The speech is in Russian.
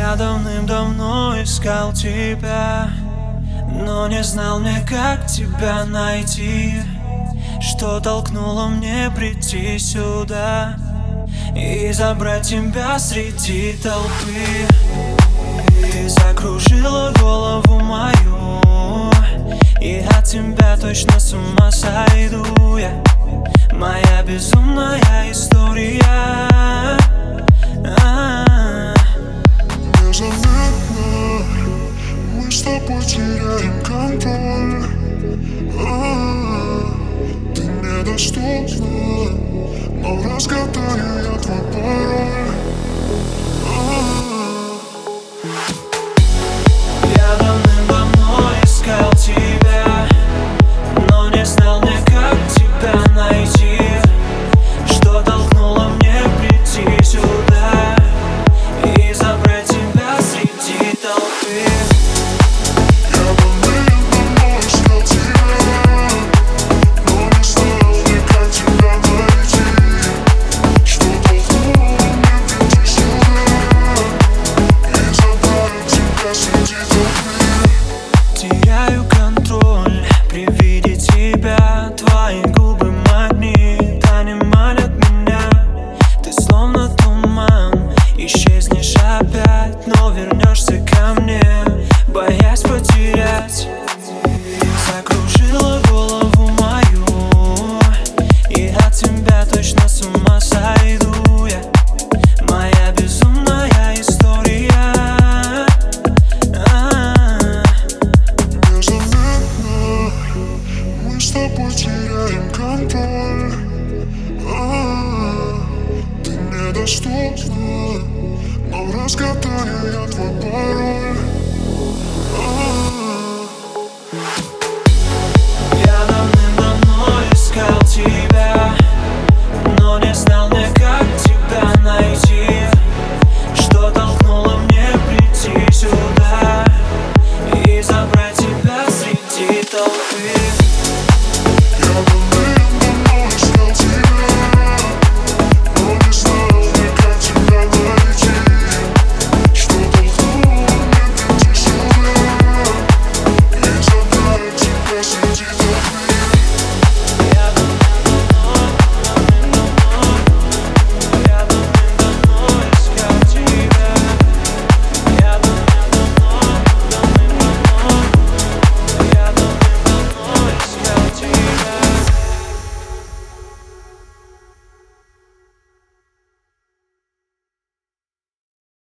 Я давным-давно искал тебя, но не знал мне, как тебя найти. Что толкнуло мне прийти сюда и забрать тебя среди толпы. И закружила голову мою, и от тебя точно с ума сойду я. Моя безумная история. Незаметно мы с тобой теряем контроль. Ты недоступна, но разгадаю я твой пароль. Я давным-давно искал тебя, но не знал мне, как тебя найти. Что толкнуло мне прийти сюда и забрать тебя среди толпы. Я давным-давно искал тебя, но не знал мне, как тебя найти. Что толкнуло меня прийти сюда и забрать тебя среди толпы. Теряю контроль при виде тебя. Твои губы магнит, они манят меня. Ты словно туман, исчезнешь опять, но вернешься ко мне, боясь потерять. Закружила голову мою, и от тебя точно с ума сойду я. Моя безумная история. Незаметно мы с тобой теряем контроль. Ты недоступна, но разгадаю я твой пароль.